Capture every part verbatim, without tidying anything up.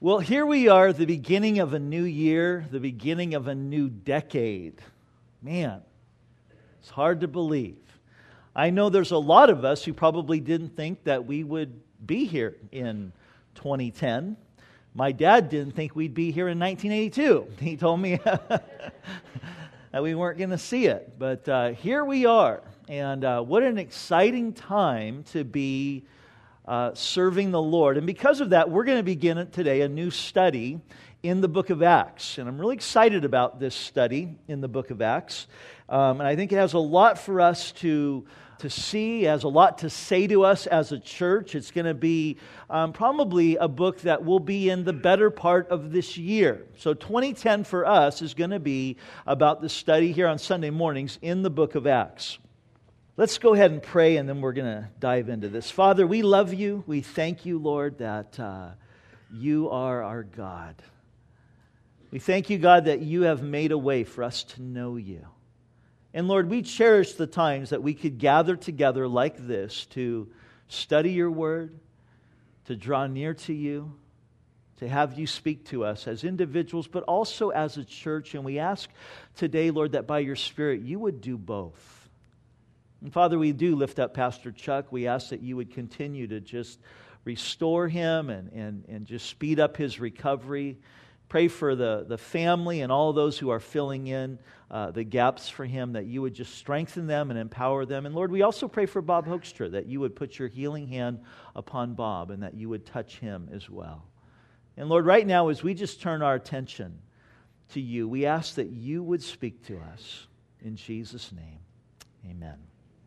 Well, here we are, the beginning of a new year, the beginning of a new decade. Man, it's hard to believe. I know there's a lot of us who probably didn't think that we would be here in twenty ten. My dad didn't think we'd be here in nineteen eighty-two. He told me that we weren't going to see it. But uh, here we are. And uh, what an exciting time to be Uh, serving the Lord. And because of that, we're going to begin today a new study in the book of Acts. And I'm really excited about this study in the book of Acts. Um, and I think it has a lot for us to, to see, has a lot to say to us as a church. It's going to be um, probably a book that will be in the better part of this year. So twenty ten for us is going to be about the study here on Sunday mornings in the book of Acts. Let's go ahead and pray, and then we're going to dive into this. Father, we love you. We thank you, Lord, that uh, you are our God. We thank you, God, that you have made a way for us to know you. And Lord, we cherish the times that we could gather together like this to study your word, to draw near to you, to have you speak to us as individuals, but also as a church. And we ask today, Lord, that by your Spirit you would do both. And Father, we do lift up Pastor Chuck. We ask that you would continue to just restore him and, and, and just speed up his recovery. Pray for the, the family and all those who are filling in uh, the gaps for him, that you would just strengthen them and empower them. And Lord, we also pray for Bob Hoekstra, that you would put your healing hand upon Bob and that you would touch him as well. And Lord, right now, as we just turn our attention to you, we ask that you would speak to us. In Jesus' name, amen.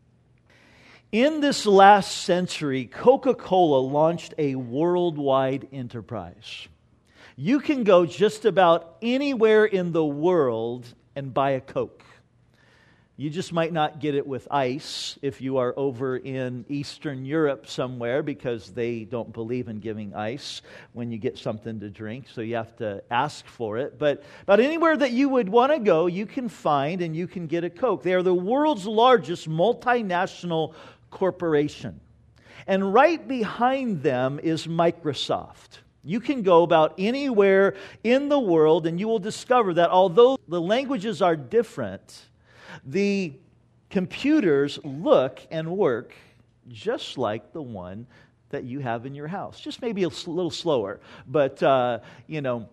In this last century, Coca-Cola launched a worldwide enterprise. You can go just about anywhere in the world and buy a Coke. You just might not get it with ice if you are over in Eastern Europe somewhere, because they don't believe in giving ice when you get something to drink, so you have to ask for it. But, but anywhere that you would want to go, you can find and you can get a Coke. They are the world's largest multinational corporation. And right behind them is Microsoft. You can go about anywhere in the world and you will discover that although the languages are different, the computers look and work just like the one that you have in your house. Just maybe a little slower, but, uh, you know,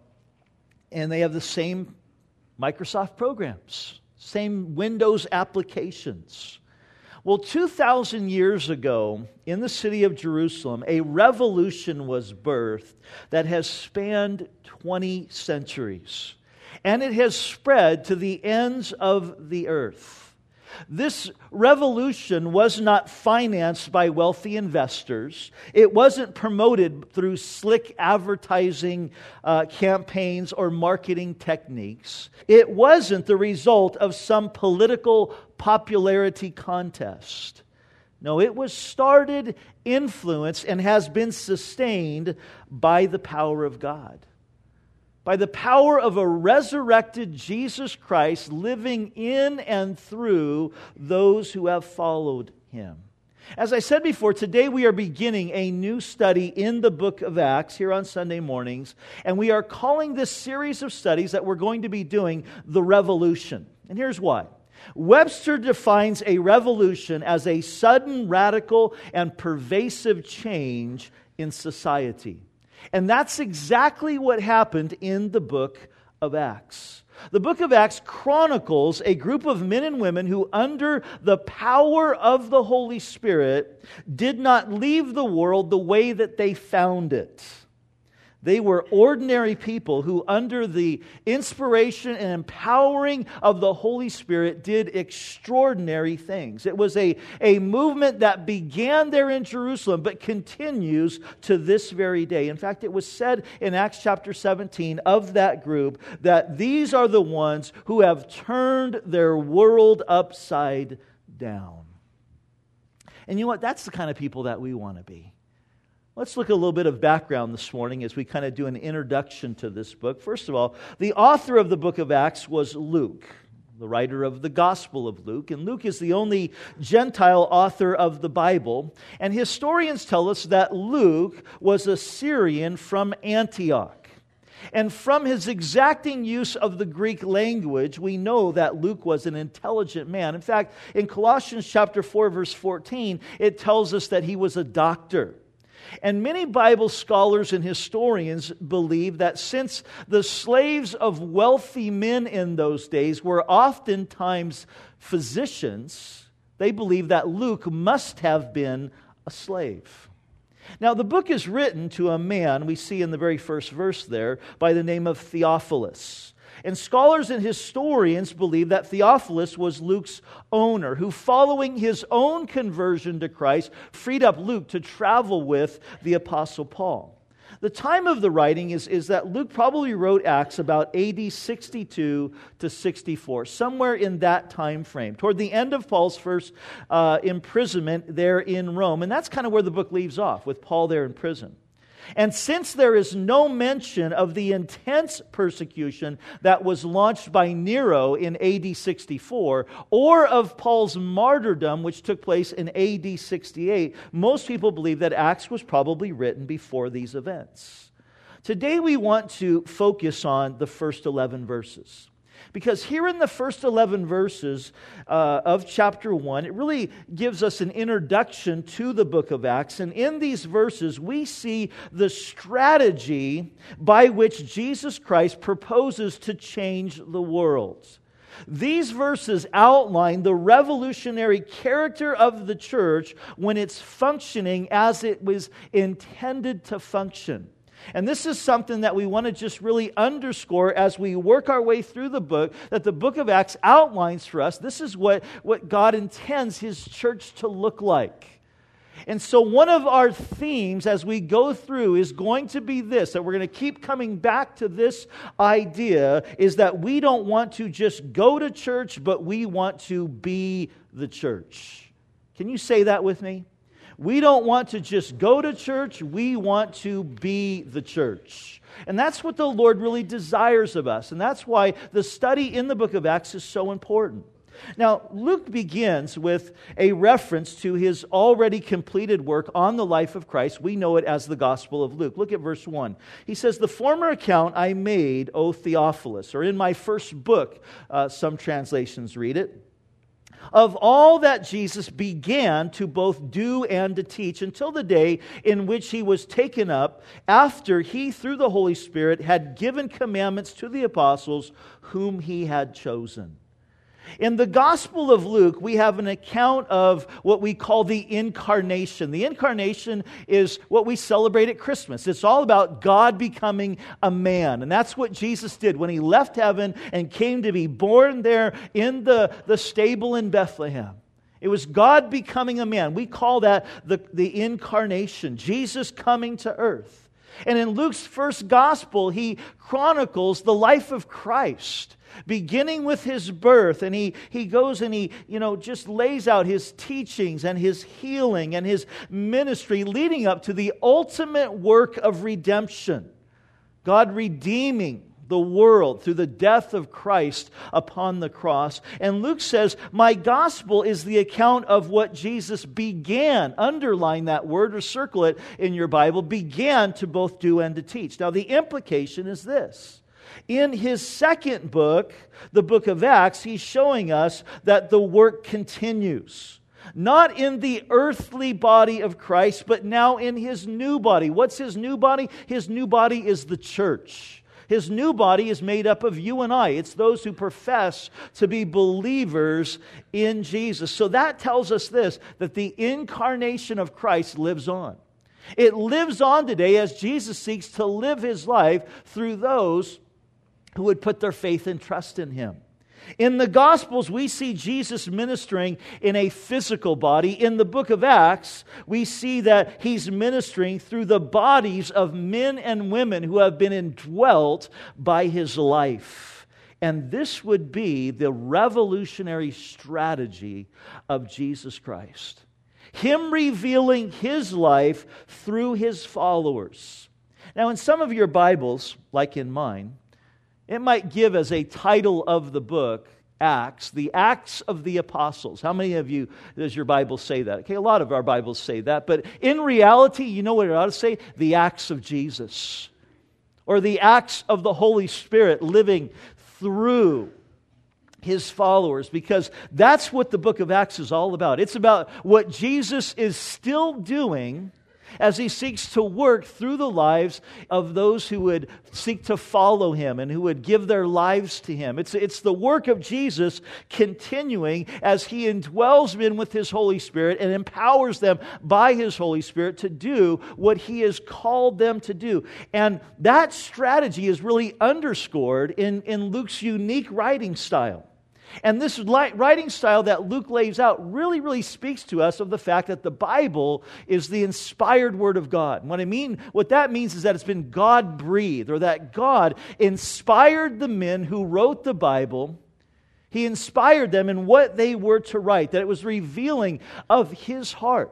and they have the same Microsoft programs, same Windows applications. Well, two thousand years ago, in the city of Jerusalem, a revolution was birthed that has spanned twenty centuries. And it has spread to the ends of the earth. This revolution was not financed by wealthy investors. It wasn't promoted through slick advertising uh, campaigns or marketing techniques. It wasn't the result of some political popularity contest. No, it was started, influenced, and has been sustained by the power of God. By the power of a resurrected Jesus Christ living in and through those who have followed Him. As I said before, today we are beginning a new study in the book of Acts here on Sunday mornings, and we are calling this series of studies that we're going to be doing The Revolution. And here's why. Webster defines a revolution as a sudden, radical, and pervasive change in society. And that's exactly what happened in the book of Acts. The book of Acts chronicles a group of men and women who, under the power of the Holy Spirit, did not leave the world the way that they found it. They were ordinary people who, under the inspiration and empowering of the Holy Spirit, did extraordinary things. It was a, a movement that began there in Jerusalem, but continues to this very day. In fact, it was said in Acts chapter seventeen of that group that these are the ones who have turned their world upside down. And you know what? That's the kind of people that we want to be. Let's look at a little bit of background this morning as we kind of do an introduction to this book. First of all, the author of the book of Acts was Luke, the writer of the Gospel of Luke. And Luke is the only Gentile author of the Bible. And historians tell us that Luke was a Syrian from Antioch. And from his exacting use of the Greek language, we know that Luke was an intelligent man. In fact, in Colossians chapter four, verse fourteen, it tells us that he was a doctor. And many Bible scholars and historians believe that since the slaves of wealthy men in those days were oftentimes physicians, they believe that Luke must have been a slave. Now, the book is written to a man, we see in the very first verse there, by the name of Theophilus. And scholars and historians believe that Theophilus was Luke's owner, who, following his own conversion to Christ, freed up Luke to travel with the Apostle Paul. The time of the writing is, is that Luke probably wrote Acts about A D sixty-two to sixty-four, somewhere in that time frame, toward the end of Paul's first uh, imprisonment there in Rome. And that's kind of where the book leaves off, with Paul there in prison. And since there is no mention of the intense persecution that was launched by Nero in A D sixty-four, or of Paul's martyrdom, which took place in A D sixty-eight, most people believe that Acts was probably written before these events. Today we want to focus on the first eleven verses. Because here in the first eleven verses uh, of chapter one, it really gives us an introduction to the book of Acts. And in these verses, we see the strategy by which Jesus Christ proposes to change the world. These verses outline the revolutionary character of the church when it's functioning as it was intended to function. And this is something that we want to just really underscore as we work our way through the book, that the book of Acts outlines for us. This is what, what God intends His church to look like. And so one of our themes as we go through is going to be this, that we're going to keep coming back to this idea, is that we don't want to just go to church, but we want to be the church. Can you say that with me? We don't want to just go to church, we want to be the church. And that's what the Lord really desires of us. And that's why the study in the book of Acts is so important. Now, Luke begins with a reference to his already completed work on the life of Christ. We know it as the Gospel of Luke. Look at verse one. He says, "The former account I made, O Theophilus," or in my first book, uh, some translations read it, "of all that Jesus began to both do and to teach until the day in which He was taken up, after He, through the Holy Spirit, had given commandments to the apostles whom He had chosen." In the Gospel of Luke, we have an account of what we call the Incarnation. The Incarnation is what we celebrate at Christmas. It's all about God becoming a man. And that's what Jesus did when He left heaven and came to be born there in the, the stable in Bethlehem. It was God becoming a man. We call that the, the Incarnation, Jesus coming to earth. And in Luke's first Gospel, he chronicles the life of Christ, beginning with His birth, and he, he goes and he, you know, just lays out His teachings and His healing and His ministry leading up to the ultimate work of redemption. God redeeming the world through the death of Christ upon the cross. And Luke says, my gospel is the account of what Jesus began, underline that word or circle it in your Bible, began to both do and to teach. Now the implication is this. In his second book, the book of Acts, he's showing us that the work continues. Not in the earthly body of Christ, but now in His new body. What's His new body? His new body is the church. His new body is made up of you and I. It's those who profess to be believers in Jesus. So that tells us this, that the incarnation of Christ lives on. It lives on today as Jesus seeks to live His life through those who would put their faith and trust in Him. In the Gospels, we see Jesus ministering in a physical body. In the book of Acts, we see that He's ministering through the bodies of men and women who have been indwelt by His life. And this would be the revolutionary strategy of Jesus Christ. Him revealing His life through His followers. Now, in some of your Bibles, like in mine, it might give as a title of the book, Acts, the Acts of the Apostles. How many of you, does your Bible say that? Okay, a lot of our Bibles say that. But in reality, you know what it ought to say? The Acts of Jesus. or the acts of the Holy Spirit living through His followers, because that's what the book of Acts is all about. It's about what Jesus is still doing as He seeks to work through the lives of those who would seek to follow Him and who would give their lives to Him. It's, it's the work of Jesus continuing as He indwells men with His Holy Spirit and empowers them by His Holy Spirit to do what He has called them to do. And that strategy is really underscored in, in Luke's unique writing style. And this writing style that Luke lays out really, really speaks to us of the fact that the Bible is the inspired Word of God. And what I mean, what that means is that it's been God-breathed, or that God inspired the men who wrote the Bible. He inspired them in what they were to write, that it was revealing of His heart.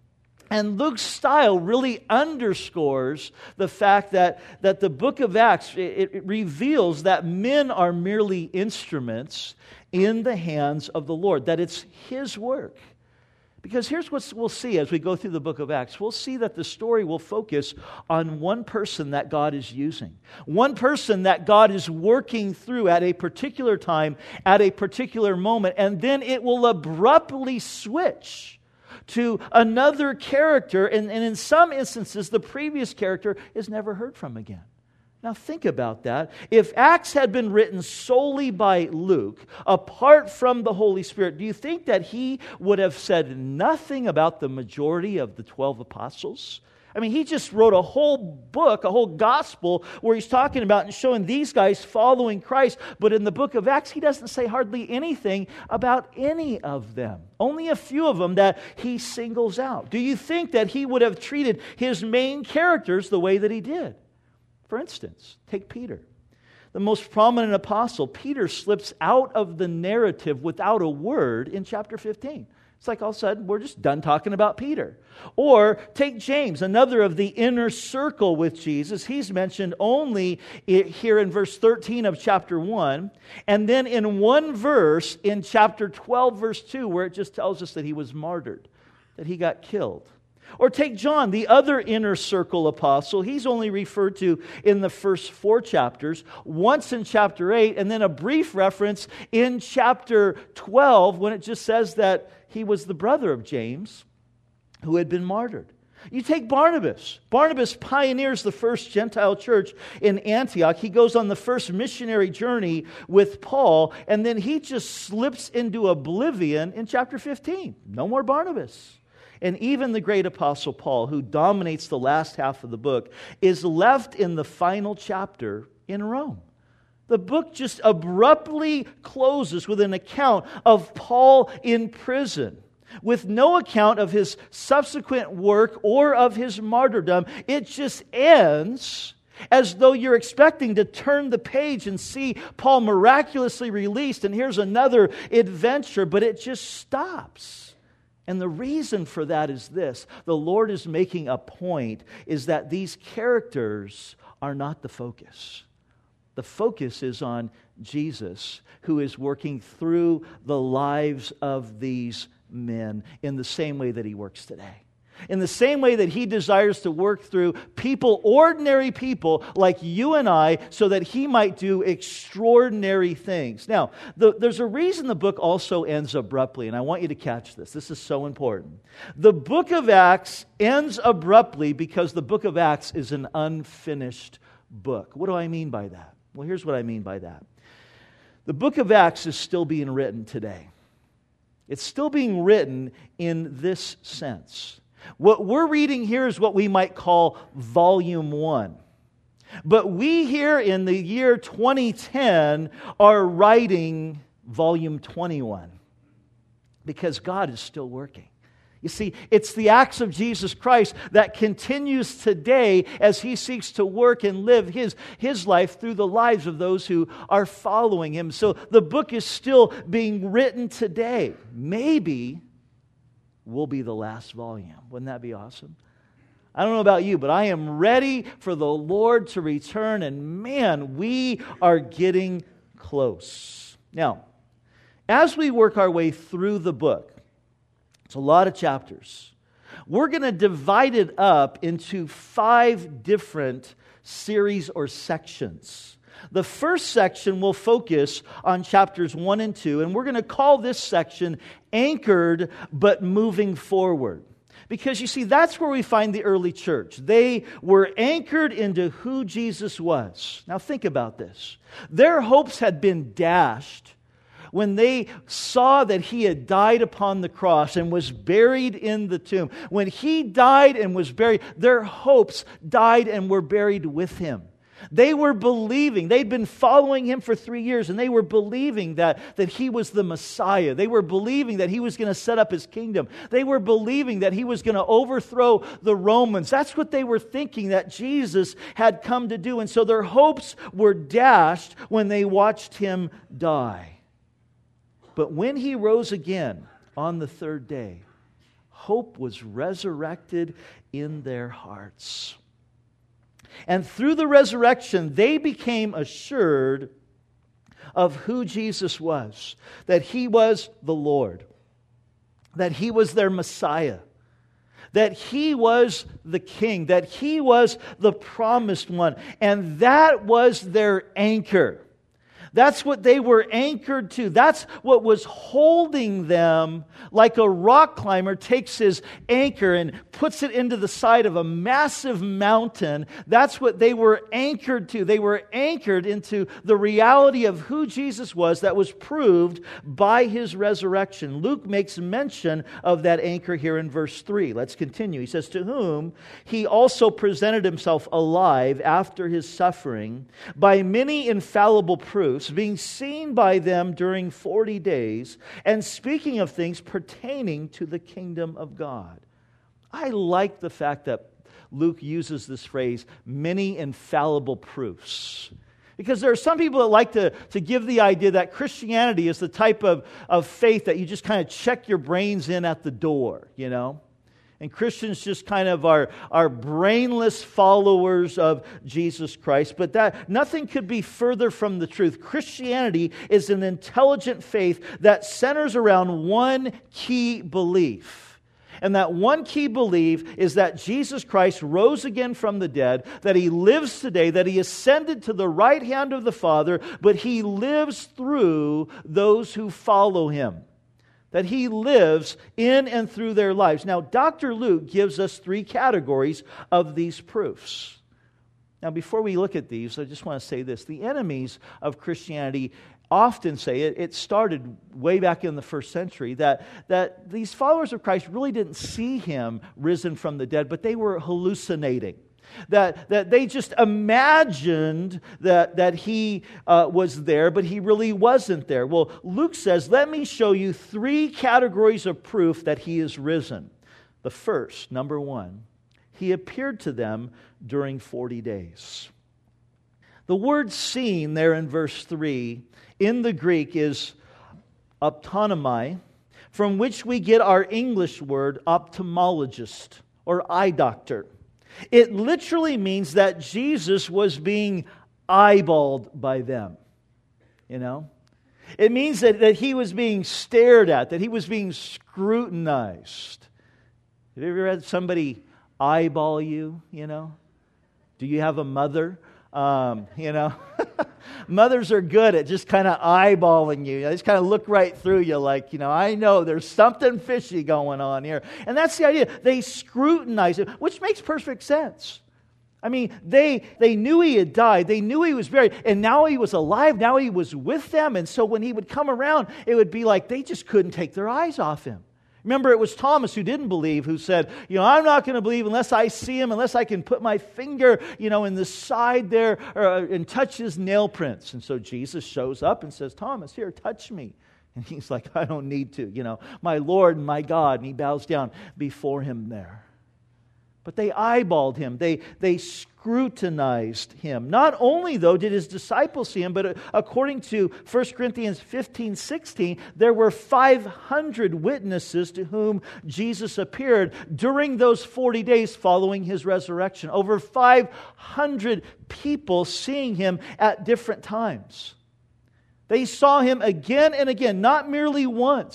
And Luke's style really underscores the fact that, that the book of Acts, it, it reveals that men are merely instruments in the hands of the Lord, that it's His work. Because here's what we'll see as we go through the book of Acts. We'll see that the story will focus on one person that God is using. One person that God is working through at a particular time, at a particular moment, and then it will abruptly switch to another character, and, and in some instances, the previous character is never heard from again. Now think about that. If Acts had been written solely by Luke, apart from the Holy Spirit, do you think that he would have said nothing about the majority of the twelve apostles? I mean, he just wrote a whole book, a whole gospel, where he's talking about and showing these guys following Christ. But in the book of Acts, he doesn't say hardly anything about any of them. Only a few of them that he singles out. Do you think that he would have treated his main characters the way that he did? For instance, take Peter. The most prominent apostle, Peter slips out of the narrative without a word in chapter fifteen. It's like all of a sudden, we're just done talking about Peter. Or take James, another of the inner circle with Jesus. He's mentioned only here in verse thirteen of chapter one. And then in one verse in chapter twelve, verse two, where it just tells us that he was martyred, that he got killed. Or take John, the other inner circle apostle. He's only referred to in the first four chapters, once in chapter eight, and then a brief reference in chapter twelve when it just says that he was the brother of James who had been martyred. You take Barnabas. Barnabas pioneers the first Gentile church in Antioch. He goes on the first missionary journey with Paul, and then he just slips into oblivion in chapter fifteen. No more Barnabas. And even the great apostle Paul, who dominates the last half of the book, is left in the final chapter in Rome. The book just abruptly closes with an account of Paul in prison, with no account of his subsequent work or of his martyrdom. It just ends as though you're expecting to turn the page and see Paul miraculously released, and here's another adventure, but it just stops. And the reason for that is this. The Lord is making a point, is that these characters are not the focus. The focus is on Jesus, who is working through the lives of these men in the same way that He works today. In the same way that He desires to work through people, ordinary people like you and I, so that He might do extraordinary things. Now, the, there's a reason the book also ends abruptly, and I want you to catch this. This is so important. The book of Acts ends abruptly because the book of Acts is an unfinished book. What do I mean by that? Well, here's what I mean by that. The book of Acts is still being written today. It's still being written in this sense. What we're reading here is what we might call volume one. But we here in the year twenty ten are writing volume twenty-one because God is still working. You see, it's the acts of Jesus Christ that continues today as He seeks to work and live His, His life through the lives of those who are following Him. So the book is still being written today. Maybe will be the last volume. Wouldn't that be awesome? I don't know about you, but I am ready for the Lord to return, and man, we are getting close. Now, as we work our way through the book, it's a lot of chapters. We're going to divide it up into five different series or sections. The first section will focus on chapters one and two, and we're going to call this section Anchored but Moving Forward. Because you see, that's where we find the early church. They were anchored into who Jesus was. Now think about this. Their hopes had been dashed when they saw that He had died upon the cross and was buried in the tomb. When He died and was buried, their hopes died and were buried with Him. They were believing, they'd been following Him for three years, and they were believing that, that He was the Messiah. They were believing that He was going to set up His kingdom. They were believing that He was going to overthrow the Romans. That's what they were thinking that Jesus had come to do. And so their hopes were dashed when they watched Him die. But when He rose again on the third day, hope was resurrected in their hearts. And through the resurrection, they became assured of who Jesus was, that He was the Lord, that He was their Messiah, that He was the King, that He was the promised one, and that was their anchor. That's what they were anchored to. That's what was holding them, like a rock climber takes his anchor and puts it into the side of a massive mountain. That's what they were anchored to. They were anchored into the reality of who Jesus was that was proved by His resurrection. Luke makes mention of that anchor here in verse three. Let's continue. He says, "To whom He also presented Himself alive after His suffering by many infallible proofs, being seen by them during forty days, and speaking of things pertaining to the kingdom of God." I like the fact that Luke uses this phrase, many infallible proofs. Because there are some people that like to, to give the idea that Christianity is the type of, of faith that you just kind of check your brains in at the door, you know? And Christians just kind of are, are brainless followers of Jesus Christ. But that nothing could be further from the truth. Christianity is an intelligent faith that centers around one key belief. And that one key belief is that Jesus Christ rose again from the dead, that He lives today, that He ascended to the right hand of the Father, but He lives through those who follow Him. That He lives in and through their lives. Now, Doctor Luke gives us three categories of these proofs. Now, before we look at these, I just want to say this. The enemies of Christianity often say, it, it started way back in the first century, that, that these followers of Christ really didn't see Him risen from the dead, but they were hallucinating. That, that they just imagined that, that He uh, was there, but He really wasn't there. Well, Luke says, let me show you three categories of proof that He is risen. The first, number one, He appeared to them during forty days. The word seen there in verse three in the Greek is optonomai, from which we get our English word ophthalmologist or eye doctor. It literally means that Jesus was being eyeballed by them. You know? It means that, that He was being stared at, that He was being scrutinized. Have you ever had somebody eyeball you, you know? Do you have a mother? Um, you know? Mothers are good at just kind of eyeballing you. They just kind of look right through you like, you know, I know there's something fishy going on here. And that's the idea. They scrutinize it, which makes perfect sense. I mean, they they knew He had died. They knew He was buried. And now He was alive. Now He was with them. And so when He would come around, it would be like they just couldn't take their eyes off Him. Remember, it was Thomas who didn't believe, who said, you know, I'm not going to believe unless I see Him, unless I can put my finger, you know, in the side there or, and touch His nail prints. And so Jesus shows up and says, Thomas, here, touch me. And he's like, I don't need to, you know, my Lord and my God. And he bows down before Him there. But they eyeballed Him. They, they scrutinized Him. Not only, though, did His disciples see Him, but according to First Corinthians fifteen sixteen, there were five hundred witnesses to whom Jesus appeared during those forty days following His resurrection. Over five hundred people seeing Him at different times. They saw Him again and again, not merely once.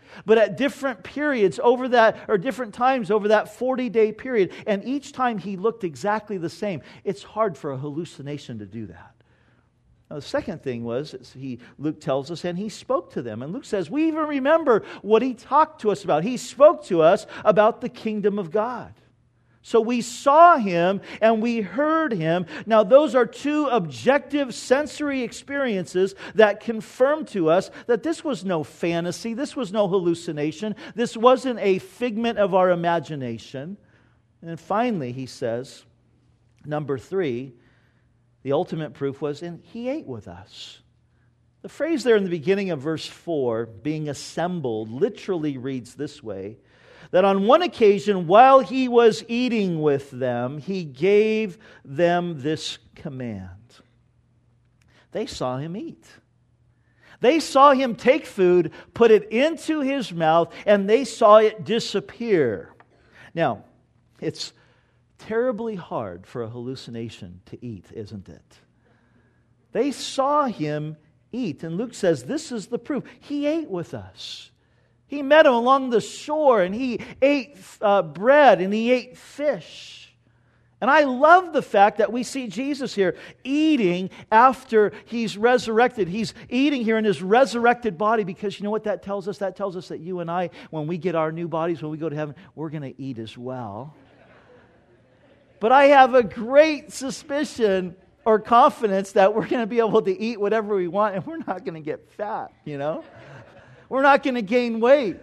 but at different periods over that, or different times over that forty-day period. And each time he looked exactly the same. It's hard for a hallucination to do that. Now, the second thing was, he, Luke tells us, and he spoke to them. And Luke says, we even remember what he talked to us about. He spoke to us about the kingdom of God. So we saw him and we heard him. Now, those are two objective sensory experiences that confirm to us that this was no fantasy, this was no hallucination, this wasn't a figment of our imagination. And finally, he says, number three, the ultimate proof was, and he ate with us. The phrase there in the beginning of verse four, being assembled, literally reads this way, that on one occasion, while he was eating with them, he gave them this command. They saw him eat. They saw him take food, put it into his mouth, and they saw it disappear. Now, it's terribly hard for a hallucination to eat, isn't it? They saw him eat. And Luke says, this is the proof. He ate with us. He met him along the shore, and he ate uh, bread, and he ate fish. And I love the fact that we see Jesus here eating after he's resurrected. He's eating here in his resurrected body, because you know what that tells us? That tells us that you and I, when we get our new bodies, when we go to heaven, we're going to eat as well. But I have a great suspicion or confidence that we're going to be able to eat whatever we want, and we're not going to get fat, you know? We're not going to gain weight.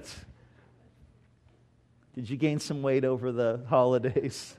Did you gain some weight over the holidays?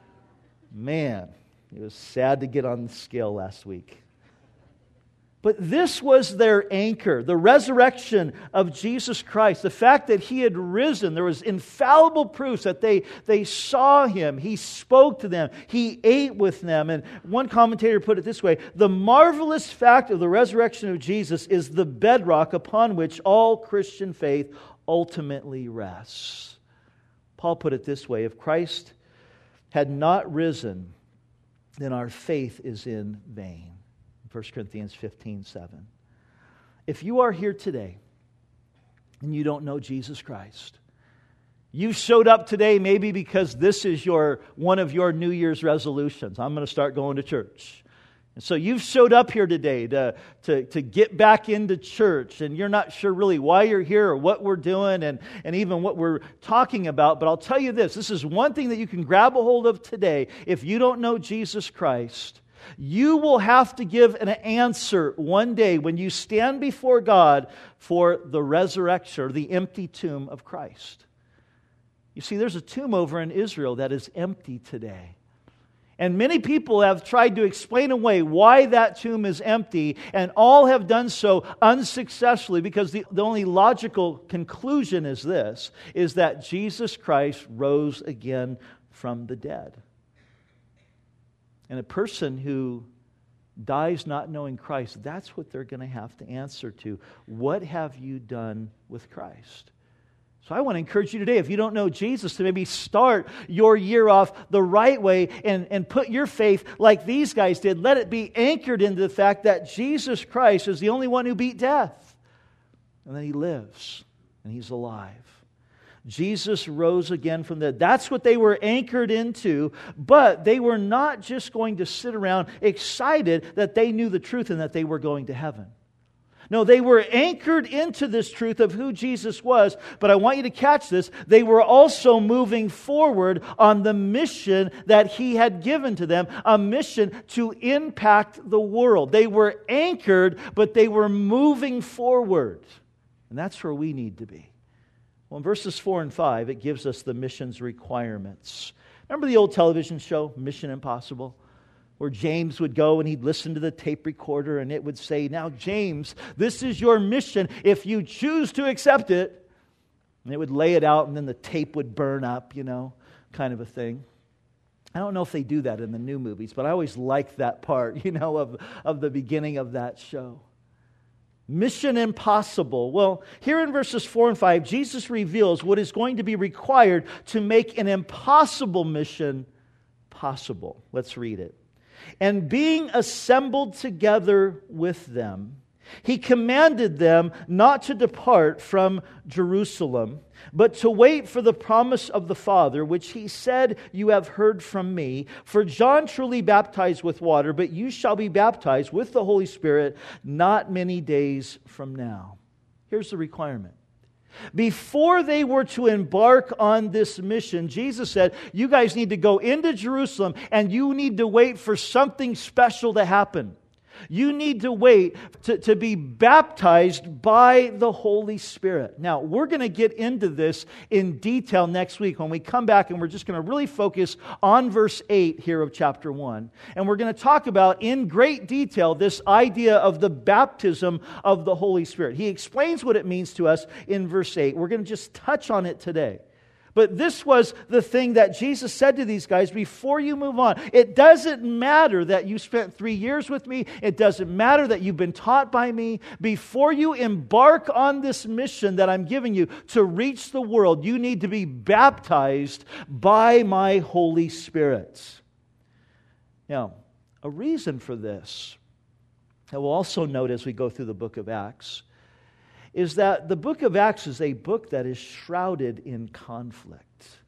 Man, it was sad to get on the scale last week. But this was their anchor, the resurrection of Jesus Christ. The fact that he had risen, there was infallible proofs that they, they saw him. He spoke to them. He ate with them. And one commentator put it this way, the marvelous fact of the resurrection of Jesus is the bedrock upon which all Christian faith ultimately rests. Paul put it this way, if Christ had not risen, then our faith is in vain. First Corinthians fifteen seven. If you are here today and you don't know Jesus Christ, you showed up today maybe because this is your one of your New Year's resolutions. I'm going to start going to church. And so you've showed up here today to, to, to get back into church, and you're not sure really why you're here or what we're doing and, and even what we're talking about. But I'll tell you this, this is one thing that you can grab a hold of today. If you don't know Jesus Christ, you will have to give an answer one day when you stand before God for the resurrection or the empty tomb of Christ. You see, there's a tomb over in Israel that is empty today. And many people have tried to explain away why that tomb is empty, and all have done so unsuccessfully, because the, the only logical conclusion is this, is that Jesus Christ rose again from the dead. And a person who dies not knowing Christ, that's what they're going to have to answer to. What have you done with Christ? So I want to encourage you today, if you don't know Jesus, to maybe start your year off the right way and, and put your faith like these guys did. Let it be anchored into the fact that Jesus Christ is the only one who beat death. And that He lives and He's alive. Jesus rose again from the dead. That's what they were anchored into, but they were not just going to sit around excited that they knew the truth and that they were going to heaven. No, they were anchored into this truth of who Jesus was, but I want you to catch this. They were also moving forward on the mission that He had given to them, a mission to impact the world. They were anchored, but they were moving forward. And that's where we need to be. Well, in verses four and five, it gives us the mission's requirements. Remember the old television show, Mission Impossible? Where James would go and he'd listen to the tape recorder and it would say, now James, this is your mission if you choose to accept it. And it would lay it out and then the tape would burn up, you know, kind of a thing. I don't know if they do that in the new movies, but I always liked that part, you know, of, of the beginning of that show. Mission impossible. Well, here in verses four and five, Jesus reveals what is going to be required to make an impossible mission possible. Let's read it. And being assembled together with them, He commanded them not to depart from Jerusalem, but to wait for the promise of the Father, which he said, you have heard from me. For John truly baptized with water, but you shall be baptized with the Holy Spirit not many days from now. Here's the requirement. Before they were to embark on this mission, Jesus said, you guys need to go into Jerusalem and you need to wait for something special to happen. You need to wait to, to be baptized by the Holy Spirit. Now, we're going to get into this in detail next week when we come back, and we're just going to really focus on verse eight here of chapter one. And we're going to talk about in great detail this idea of the baptism of the Holy Spirit. He explains what it means to us in verse eight. We're going to just touch on it today. But this was the thing that Jesus said to these guys before you move on. It doesn't matter that you spent three years with me. It doesn't matter that you've been taught by me. Before you embark on this mission that I'm giving you to reach the world, you need to be baptized by my Holy Spirit. Now, a reason for this, and we'll also note as we go through the book of Acts, is that the book of Acts is a book that is shrouded in conflict.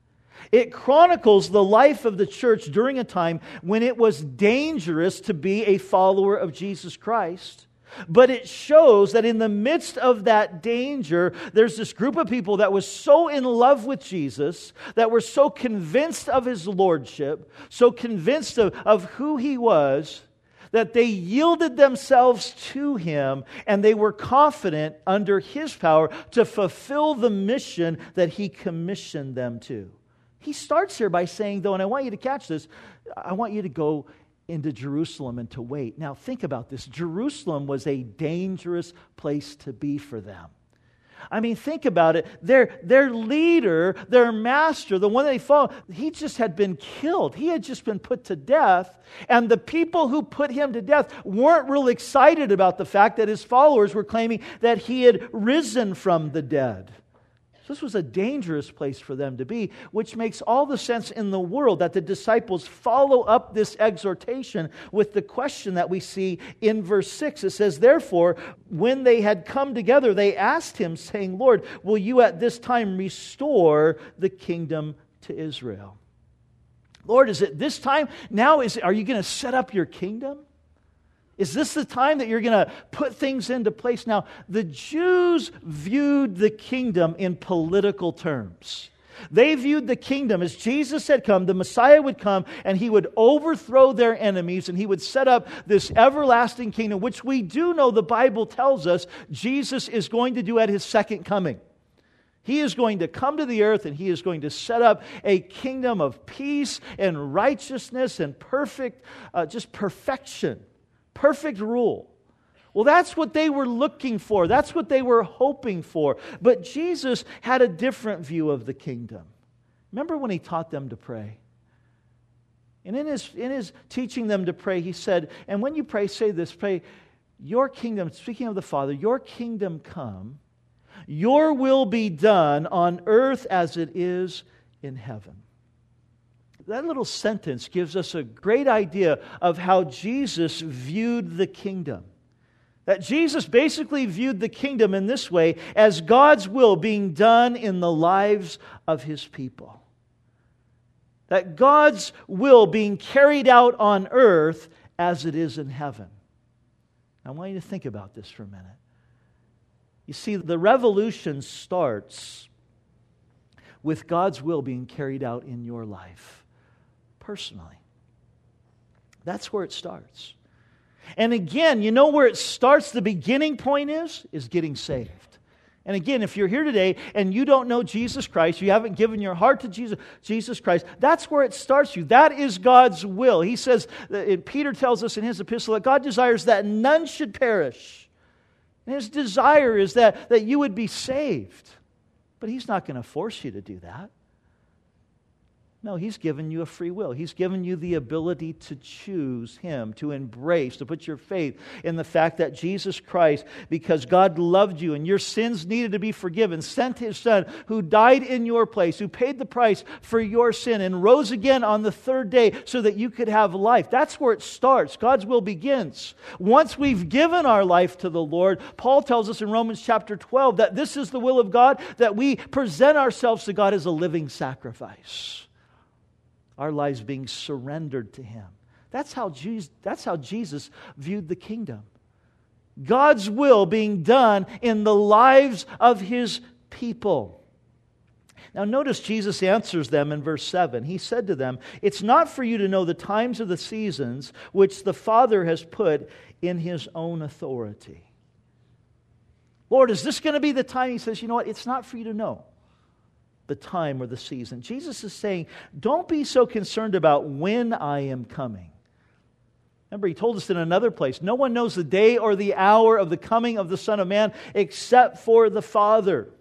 It chronicles the life of the church during a time when it was dangerous to be a follower of Jesus Christ. But it shows that in the midst of that danger, there's this group of people that was so in love with Jesus, that were so convinced of His lordship, so convinced of, of who He was, that they yielded themselves to Him, and they were confident under His power to fulfill the mission that He commissioned them to. He starts here by saying, though, and I want you to catch this, I want you to go into Jerusalem and to wait. Now think about this. Jerusalem was a dangerous place to be for them. I mean, think about it. Their, their leader, their master, the one they follow, he just had been killed. He had just been put to death. And the people who put him to death weren't real excited about the fact that his followers were claiming that he had risen from the dead. This was a dangerous place for them to be, which makes all the sense in the world that the disciples follow up this exhortation with the question that we see in verse six. It says, therefore, when they had come together, they asked Him, saying, Lord, will you at this time restore the kingdom to Israel? Lord, is it this time? Now, is are you going to set up your kingdom? Is this the time that you're going to put things into place? Now, the Jews viewed the kingdom in political terms. They viewed the kingdom as Jesus had come, the Messiah would come, and He would overthrow their enemies, and He would set up this everlasting kingdom, which we do know the Bible tells us Jesus is going to do at His second coming. He is going to come to the earth, and He is going to set up a kingdom of peace and righteousness and perfect, uh, just perfection. Perfect rule. Well, that's what they were looking for. That's what they were hoping for. But Jesus had a different view of the kingdom. Remember when He taught them to pray? And in His, in his teaching them to pray, He said, and when you pray, say this, pray, your kingdom, speaking of the Father, your kingdom come, your will be done on earth as it is in heaven. That little sentence gives us a great idea of how Jesus viewed the kingdom. That Jesus basically viewed the kingdom in this way as God's will being done in the lives of His people. That God's will being carried out on earth as it is in heaven. I want you to think about this for a minute. You see, the revolution starts with God's will being carried out in your life. Personally. That's where it starts. And again, you know where it starts, the beginning point is, is getting saved. And again, if you're here today and you don't know Jesus Christ, you haven't given your heart to Jesus, Jesus Christ, that's where it starts you. That is God's will. He says, Peter tells us in his epistle that God desires that none should perish. And His desire is that, that you would be saved. But He's not going to force you to do that. No, He's given you a free will. He's given you the ability to choose Him, to embrace, to put your faith in the fact that Jesus Christ, because God loved you and your sins needed to be forgiven, sent His Son who died in your place, who paid the price for your sin and rose again on the third day so that you could have life. That's where it starts. God's will begins. Once we've given our life to the Lord, Paul tells us in Romans chapter twelve that this is the will of God, that we present ourselves to God as a living sacrifice. Our lives being surrendered to Him. That's how Jesus, that's how Jesus viewed the kingdom. God's will being done in the lives of His people. Now notice Jesus answers them in verse seven. He said to them, "It's not for you to know the times of the seasons which the Father has put in His own authority." Lord, is this going to be the time? He says, you know what? It's not for you to know the time or the season. Jesus is saying, don't be so concerned about when I am coming. Remember, He told us in another place, no one knows the day or the hour of the coming of the Son of Man except for the Father.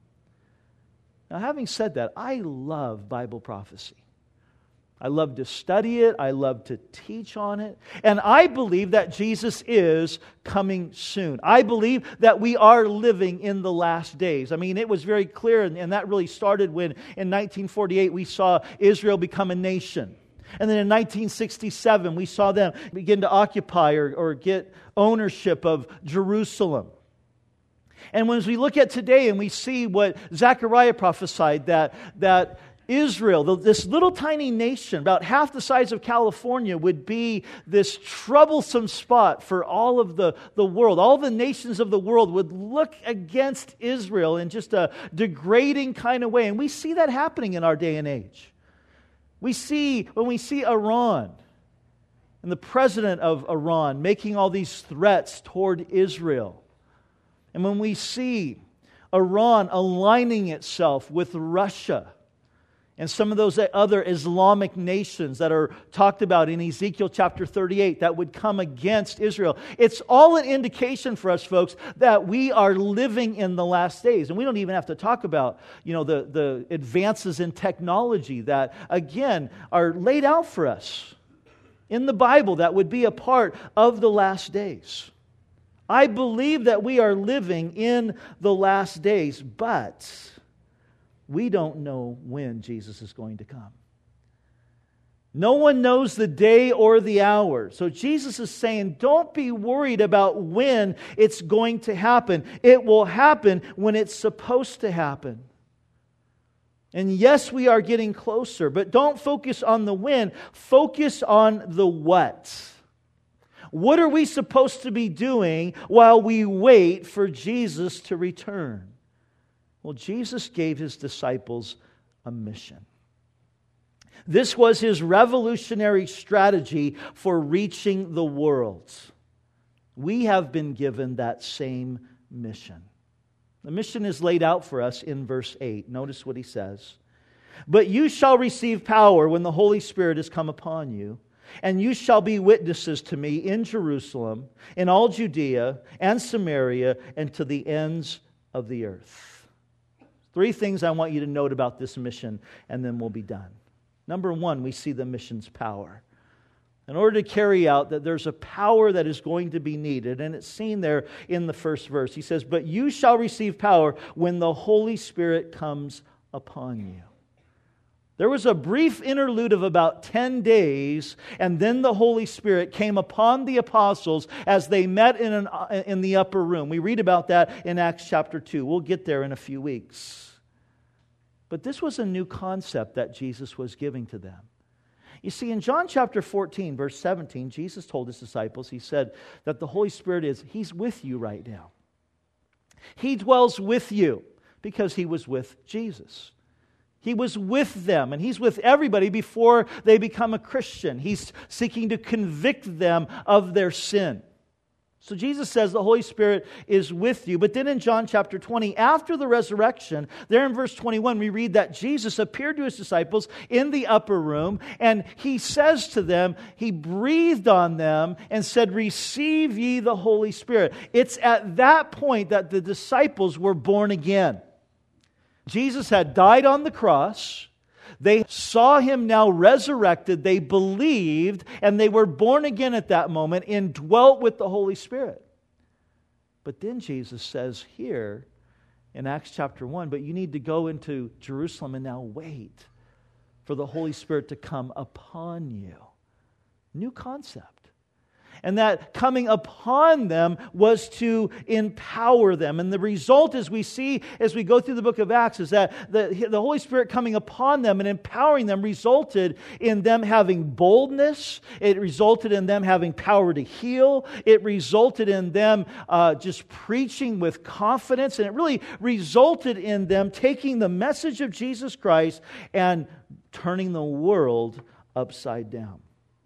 Now, having said that, I love Bible prophecy. I love to study it. I love to teach on it. And I believe that Jesus is coming soon. I believe that we are living in the last days. I mean, it was very clear, and, and that really started when in nineteen forty-eight we saw Israel become a nation. And then in nineteen sixty-seven we saw them begin to occupy or, or get ownership of Jerusalem. And when we look at today and we see what Zechariah prophesied, that that Israel, this little tiny nation, about half the size of California, would be this troublesome spot for all of the, the world. All the nations of the world would look against Israel in just a degrading kind of way. And we see that happening in our day and age. We see, when we see Iran, and the president of Iran making all these threats toward Israel, and when we see Iran aligning itself with Russia, and some of those other Islamic nations that are talked about in Ezekiel chapter thirty-eight that would come against Israel. It's all an indication for us, folks, that we are living in the last days. And we don't even have to talk about, you know, the, the advances in technology that, again, are laid out for us in the Bible that would be a part of the last days. I believe that we are living in the last days, but we don't know when Jesus is going to come. No one knows the day or the hour. So Jesus is saying, don't be worried about when it's going to happen. It will happen when it's supposed to happen. And yes, we are getting closer, but don't focus on the when. Focus on the what. What are we supposed to be doing while we wait for Jesus to return? Well, Jesus gave His disciples a mission. This was His revolutionary strategy for reaching the world. We have been given that same mission. The mission is laid out for us in verse eight. Notice what He says. "But you shall receive power when the Holy Spirit has come upon you, and you shall be witnesses to me in Jerusalem, in all Judea and Samaria, and to the ends of the earth." Three things I want you to note about this mission, and then we'll be done. Number one, we see the mission's power. In order to carry out that, there's a power that is going to be needed, and it's seen there in the first verse. He says, "But you shall receive power when the Holy Spirit comes upon you." There was a brief interlude of about ten days, and then the Holy Spirit came upon the apostles as they met in, an, in the upper room. We read about that in Acts chapter two. We'll get there in a few weeks. But this was a new concept that Jesus was giving to them. You see, in John chapter fourteen, verse seventeen, Jesus told His disciples, He said that the Holy Spirit is, He's with you right now. He dwells with you because He was with Jesus. He was with them, and He's with everybody before they become a Christian. He's seeking to convict them of their sin. So Jesus says the Holy Spirit is with you. But then in John chapter twenty, after the resurrection, there in verse twenty-one, we read that Jesus appeared to His disciples in the upper room, and He says to them, He breathed on them and said, "Receive ye the Holy Spirit." It's at that point that the disciples were born again. Jesus had died on the cross. They saw him now resurrected, they believed, and they were born again at that moment, indwelt with the Holy Spirit. But then Jesus says here in Acts chapter one, but you need to go into Jerusalem and now wait for the Holy Spirit to come upon you. New concept. And that coming upon them was to empower them. And the result, as we see as we go through the book of Acts, is that the, the Holy Spirit coming upon them and empowering them resulted in them having boldness. It resulted in them having power to heal. It resulted in them uh, just preaching with confidence. And it really resulted in them taking the message of Jesus Christ and turning the world upside down.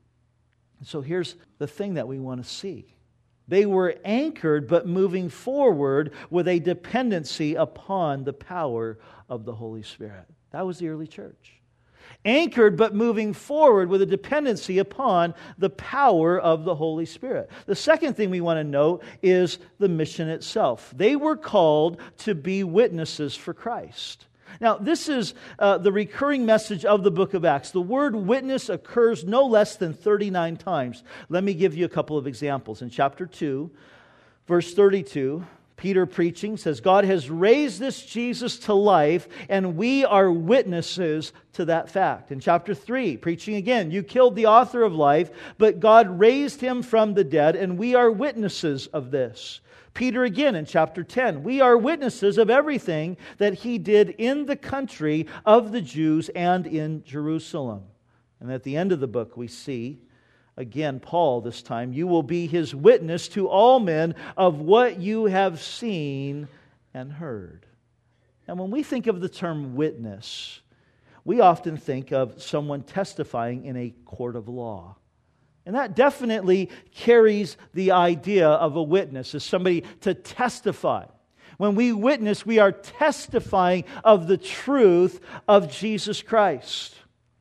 So here's the thing that we want to see. They were anchored but moving forward with a dependency upon the power of the Holy Spirit. That was the early church. Anchored but moving forward with a dependency upon the power of the Holy Spirit. The second thing we want to note is the mission itself. They were called to be witnesses for Christ. Now, this is uh, the recurring message of the book of Acts. The word witness occurs no less than thirty-nine times. Let me give you a couple of examples. In chapter two, verse thirty-two, Peter preaching says, God has raised this Jesus to life, and we are witnesses to that fact. In chapter three, preaching again, you killed the author of life, but God raised him from the dead, and we are witnesses of this. Peter again in chapter ten, we are witnesses of everything that he did in the country of the Jews and in Jerusalem. And at the end of the book we see, again, Paul this time, you will be his witness to all men of what you have seen and heard. And when we think of the term witness, we often think of someone testifying in a court of law. And that definitely carries the idea of a witness, as somebody to testify. When we witness, we are testifying of the truth of Jesus Christ.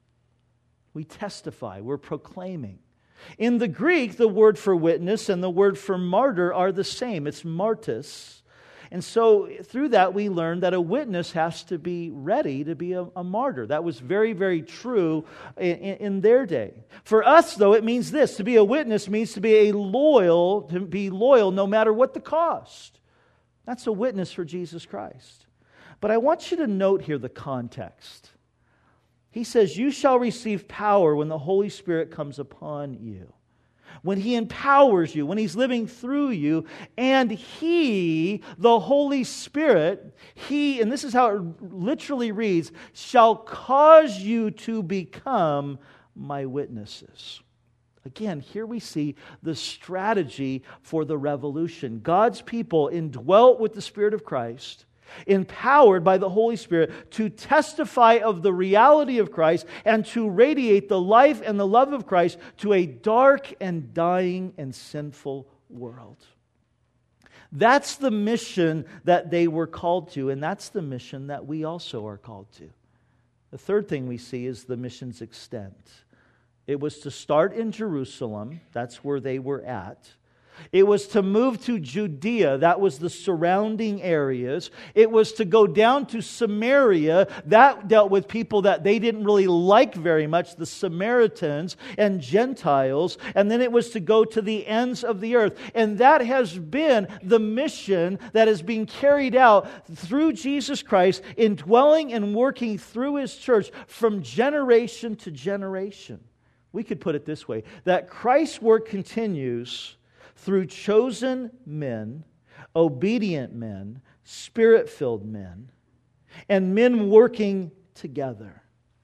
We testify, we're proclaiming. In the Greek, the word for witness and the word for martyr are the same. It's martys. And so through that we learn that a witness has to be ready to be a, a martyr. That was very, very true in, in their day. For us, though, it means this. To be a witness means to be a loyal, to be loyal no matter what the cost. That's a witness for Jesus Christ. But I want you to note here the context. He says, you shall receive power when the Holy Spirit comes upon you. When He empowers you, when He's living through you, and He, the Holy Spirit, He, and this is how it literally reads, shall cause you to become my witnesses. Again, here we see the strategy for the revolution. God's people indwelt with the Spirit of Christ, empowered by the Holy Spirit to testify of the reality of Christ and to radiate the life and the love of Christ to a dark and dying and sinful world. That's the mission that they were called to, and that's the mission that we also are called to. The third thing we see is the mission's extent. It was to start in Jerusalem. That's where they were at. It was to move to Judea. That was the surrounding areas. It was to go down to Samaria. That dealt with people that they didn't really like very much, the Samaritans and Gentiles. And then it was to go to the ends of the earth. And that has been the mission that is being carried out through Jesus Christ, indwelling and working through His church from generation to generation. We could put it this way, that Christ's work continues through chosen men, obedient men, Spirit-filled men, and men working together.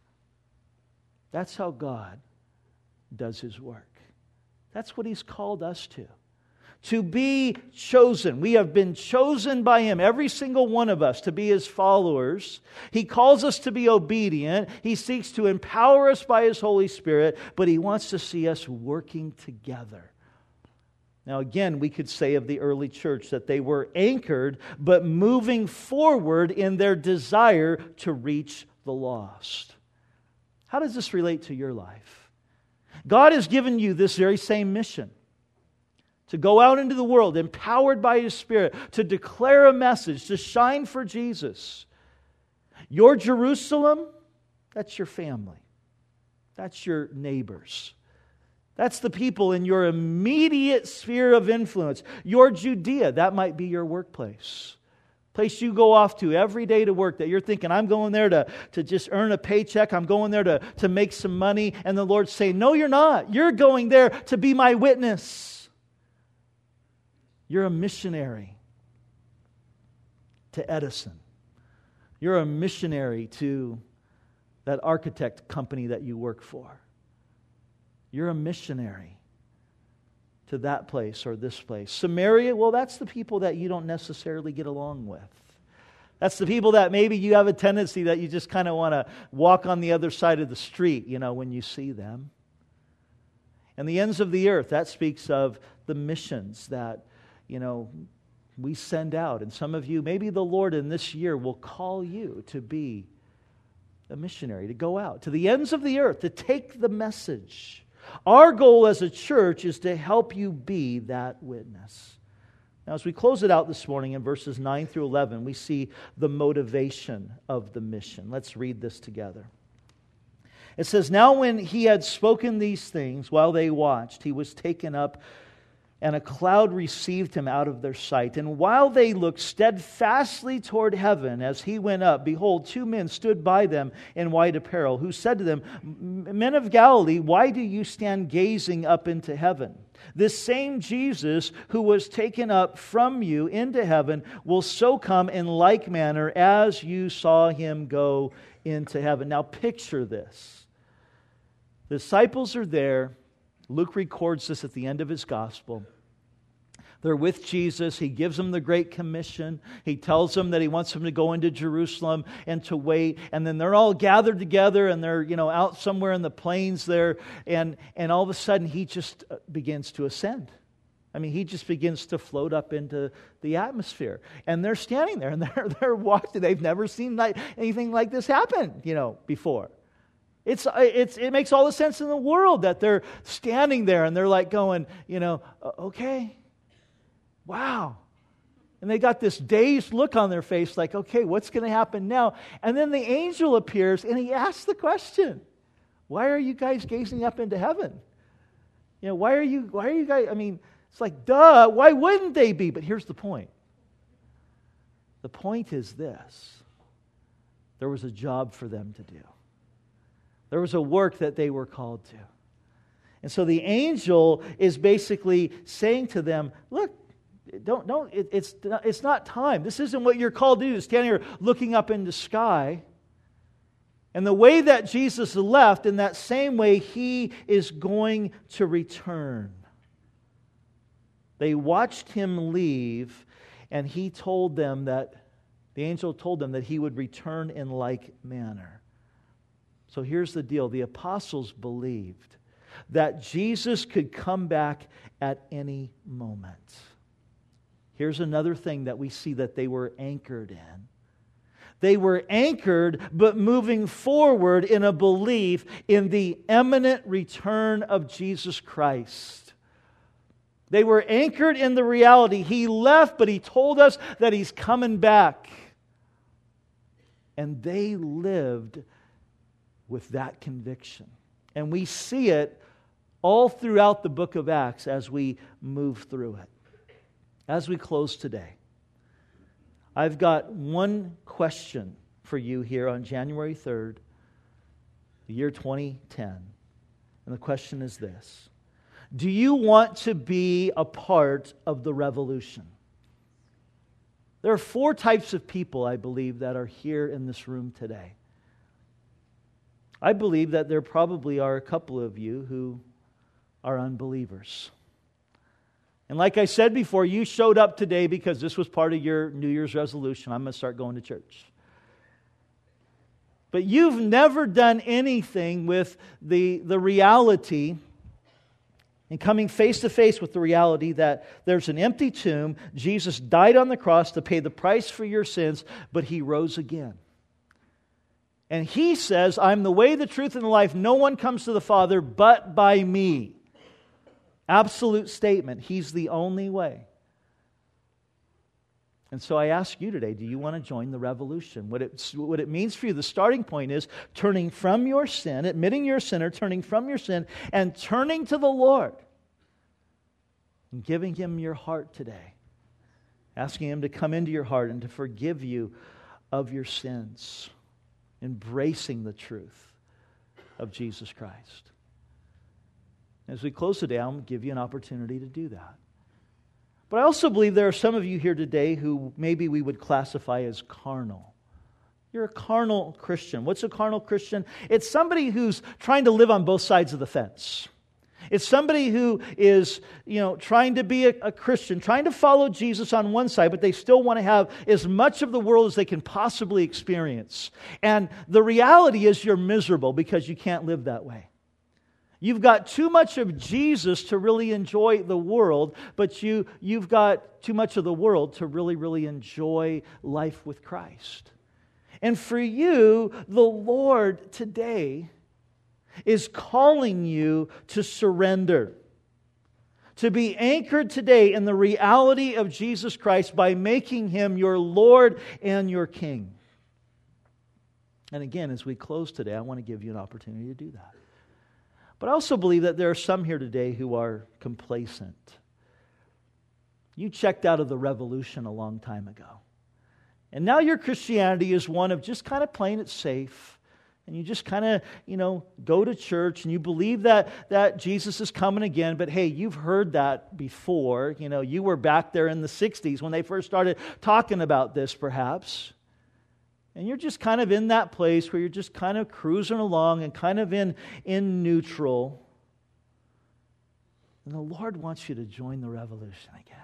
That's how God does His work. That's what He's called us to. To be chosen. We have been chosen by Him, every single one of us, to be His followers. He calls us to be obedient. He seeks to empower us by His Holy Spirit, but He wants to see us working together. Now again, we could say of the early church that they were anchored, but moving forward in their desire to reach the lost. How does this relate to your life? God has given you this very same mission. To go out into the world, empowered by His Spirit, to declare a message, to shine for Jesus. Your Jerusalem That's your family. That's your neighbors. That's the people in your immediate sphere of influence. Your Judea, that might be your workplace. Place you go off to every day to work that you're thinking, I'm going there to, to just earn a paycheck. I'm going there to, to make some money. And the Lord's saying, no, you're not. You're going there to be my witness. You're a missionary to Edison. You're a missionary to that architect company that you work for. You're a missionary to that place or this place. Samaria, well, that's the people that you don't necessarily get along with. That's the people that maybe you have a tendency that you just kind of want to walk on the other side of the street, you know, when you see them. And the ends of the earth, that speaks of the missions that, you know, we send out. And some of you, maybe the Lord in this year will call you to be a missionary, to go out to the ends of the earth, to take the message. Our goal as a church is to help you be that witness. Now, as we close it out this morning in verses nine through eleven, we see the motivation of the mission. Let's read this together. It says, now when he had spoken these things, while they watched, he was taken up, and a cloud received him out of their sight. And while they looked steadfastly toward heaven as he went up, behold, two men stood by them in white apparel, who said to them, Men of Galilee, why do you stand gazing up into heaven? This same Jesus who was taken up from you into heaven will so come in like manner as you saw him go into heaven. Now picture this. The disciples are there. Luke records this at the end of his gospel. They're with Jesus. He gives them the Great Commission. He tells them that he wants them to go into Jerusalem and to wait. And then they're all gathered together and they're, you know, out somewhere in the plains there. And, and all of a sudden he just begins to ascend. I mean, he just begins to float up into the atmosphere. And they're standing there and they're, they're watching. They've never seen like, anything like this happen, you know, before. It's, it's, it makes all the sense in the world that they're standing there and they're like going, you know, okay, wow. And they got this dazed look on their face like, okay, what's going to happen now? And then the angel appears and he asks the question, why are you guys gazing up into heaven? You know, why are you, why are you guys, I mean, it's like, duh, why wouldn't they be? But here's the point. The point is this. There was a job for them to do. There was a work that they were called to. And so the angel is basically saying to them, look, don't, don't, it, it's, it's not time. This isn't what you're called to do, to stand here looking up in the sky. And the way that Jesus left, in that same way, he is going to return. They watched him leave, and he told them that, the angel told them that he would return in like manner. So here's the deal. The apostles believed that Jesus could come back at any moment. Here's another thing that we see that they were anchored in. They were anchored but moving forward in a belief in the imminent return of Jesus Christ. They were anchored in the reality. He left, but he told us that he's coming back. And they lived with that conviction. And we see it all throughout the book of Acts as we move through it. As we close today, I've got one question for you here on January third, the year twenty ten. And the question is this. Do you want to be a part of the revolution? There are four types of people, I believe, that are here in this room today. I believe that there probably are a couple of you who are unbelievers. And like I said before, you showed up today because this was part of your New Year's resolution. I'm going to start going to church. But you've never done anything with the, the reality and coming face to face with the reality that there's an empty tomb. Jesus died on the cross to pay the price for your sins, but he rose again. And he says, I'm the way, the truth, and the life. No one comes to the Father but by me. Absolute statement. He's the only way. And so I ask you today, do you want to join the revolution? What it, what it means for you, the starting point is turning from your sin, admitting you're a sinner, turning from your sin, and turning to the Lord and giving Him your heart today. Asking Him to come into your heart and to forgive you of your sins. Embracing the truth of Jesus Christ. As we close today, I'll give you an opportunity to do that. But I also believe there are some of you here today who maybe we would classify as carnal. You're a carnal Christian. What's a carnal Christian? It's somebody who's trying to live on both sides of the fence. It's somebody who is, you know, trying to be a, a Christian, trying to follow Jesus on one side, but they still want to have as much of the world as they can possibly experience. And the reality is you're miserable because you can't live that way. You've got too much of Jesus to really enjoy the world, but you, you've got too much of the world to really, really enjoy life with Christ. And for you, the Lord today is calling you to surrender, to be anchored today in the reality of Jesus Christ by making Him your Lord and your King. And again, as we close today, I want to give you an opportunity to do that. But I also believe that there are some here today who are complacent. You checked out of the revolution a long time ago. And now your Christianity is one of just kind of playing it safe. And you just kind of, you know, go to church and you believe that, that Jesus is coming again. But hey, you've heard that before. You know, you were back there in the sixties when they first started talking about this perhaps. And you're just kind of in that place where you're just kind of cruising along and kind of in, in neutral. And the Lord wants you to join the revolution again.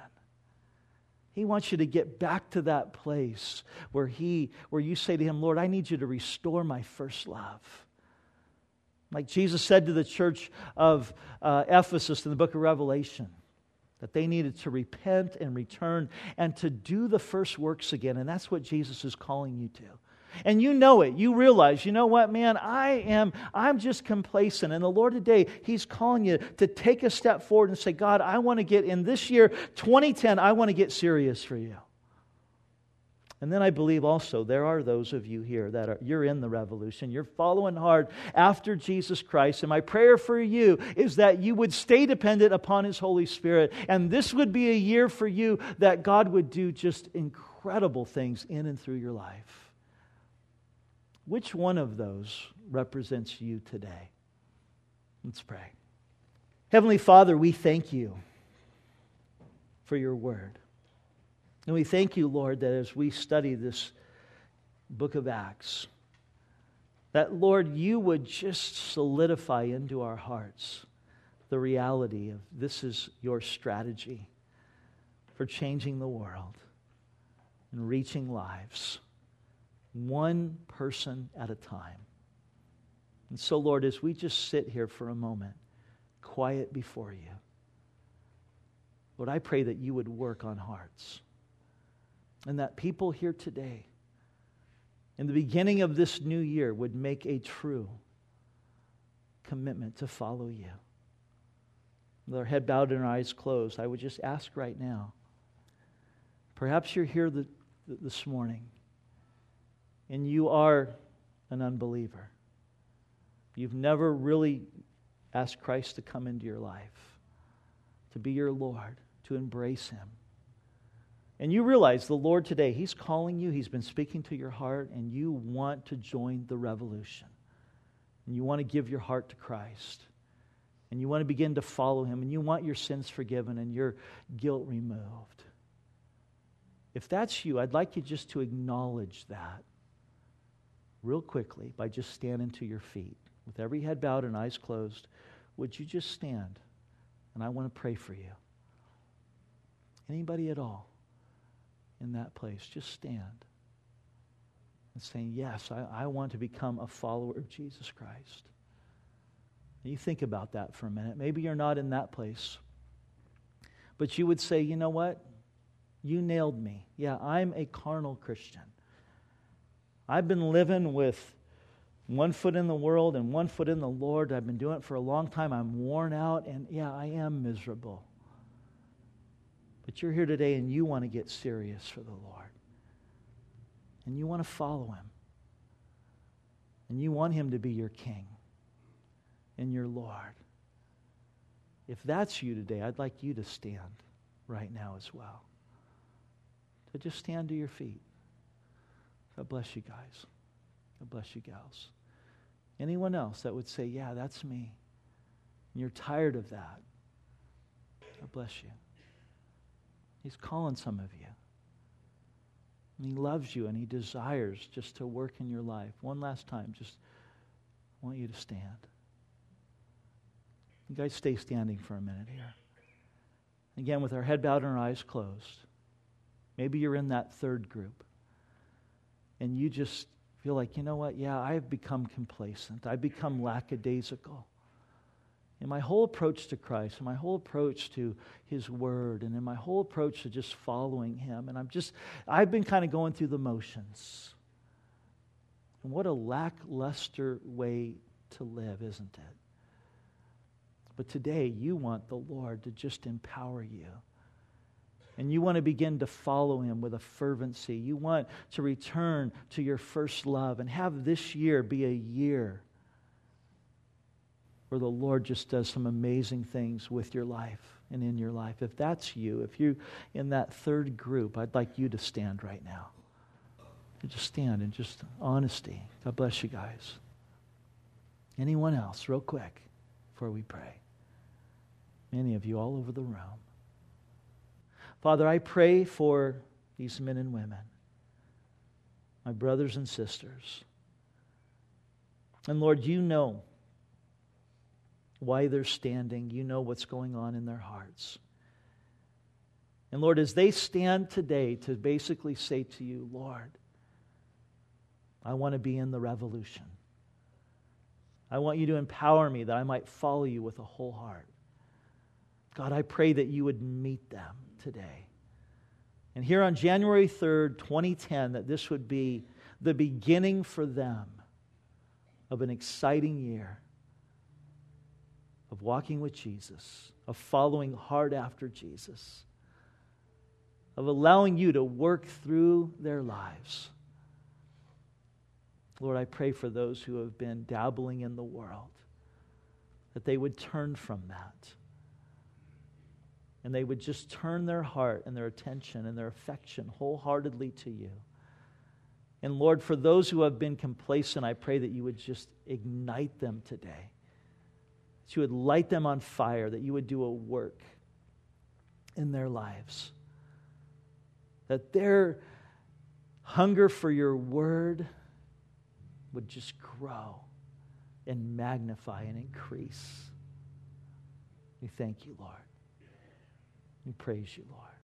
He wants you to get back to that place where He, where you say to Him, Lord, I need you to restore my first love. Like Jesus said to the church of uh, Ephesus in the book of Revelation, that they needed to repent and return and to do the first works again. And that's what Jesus is calling you to. And you know it. You realize, you know what, man, I am, I'm just complacent. And the Lord today, He's calling you to take a step forward and say, God, I want to get, in this year, twenty ten, I want to get serious for you. And then I believe also there are those of you here that are, you're in the revolution. You're following hard after Jesus Christ. And my prayer for you is that you would stay dependent upon His Holy Spirit. And this would be a year for you that God would do just incredible things in and through your life. Which one of those represents you today? Let's pray. Heavenly Father, we thank You for Your Word. And we thank You, Lord, that as we study this book of Acts, that, Lord, You would just solidify into our hearts the reality of this is Your strategy for changing the world and reaching lives, one person at a time. And so, Lord, as we just sit here for a moment, quiet before You, Lord, I pray that You would work on hearts. And that people here today, in the beginning of this new year, would make a true commitment to follow You. With our head bowed and our eyes closed, I would just ask right now, perhaps you're here the, this morning, and you are an unbeliever. You've never really asked Christ to come into your life, to be your Lord, to embrace Him. And you realize the Lord today, He's calling you, He's been speaking to your heart, and you want to join the revolution. And you want to give your heart to Christ. And you want to begin to follow Him, and you want your sins forgiven and your guilt removed. If that's you, I'd like you just to acknowledge that real quickly by just standing to your feet. With every head bowed and eyes closed, would you just stand? And I want to pray for you. Anybody at all in that place, just stand and saying, yes, I, I want to become a follower of Jesus Christ. And you think about that for a minute. Maybe you're not in that place, but you would say, you know what? You nailed me. Yeah, I'm a carnal Christian. I've been living with one foot in the world and one foot in the Lord. I've been doing it for a long time. I'm worn out, and yeah, I am miserable. But you're here today and you want to get serious for the Lord. And you want to follow Him. And you want Him to be your King and your Lord. If that's you today, I'd like you to stand right now as well. So just stand to your feet. God bless you guys. God bless you gals. Anyone else that would say, yeah, that's me. And you're tired of that. God bless you. He's calling some of you. And He loves you and He desires just to work in your life. One last time, just I want you to stand. You guys stay standing for a minute here. Again, with our head bowed and our eyes closed. Maybe you're in that third group. And you just feel like, you know what? Yeah, I've become complacent. I've become lackadaisical. In my whole approach to Christ, in my whole approach to His Word, and in my whole approach to just following Him, and I'm just, I've been kind of going through the motions. And what a lackluster way to live, isn't it? But today, you want the Lord to just empower you. And you want to begin to follow Him with a fervency. You want to return to your first love and have this year be a year where the Lord just does some amazing things with your life and in your life. If that's you, if you're in that third group, I'd like you to stand right now. You just stand in just honesty. God bless you guys. Anyone else, real quick, before we pray? Many of you all over the room. Father, I pray for these men and women, my brothers and sisters. And Lord, you know why they're standing. You know what's going on in their hearts. And Lord, as they stand today to basically say to you, Lord, I want to be in the revolution. I want you to empower me that I might follow you with a whole heart. God, I pray that you would meet them today. And here on January third, twenty ten, that this would be the beginning for them of an exciting year of walking with Jesus, of following hard after Jesus, of allowing you to work through their lives. Lord, I pray for those who have been dabbling in the world, that they would turn from that. And they would just turn their heart and their attention and their affection wholeheartedly to you. And Lord, for those who have been complacent, I pray that you would just ignite them today. That you would light them on fire, that you would do a work in their lives. That their hunger for your word would just grow and magnify and increase. We thank you, Lord. We praise you, Lord.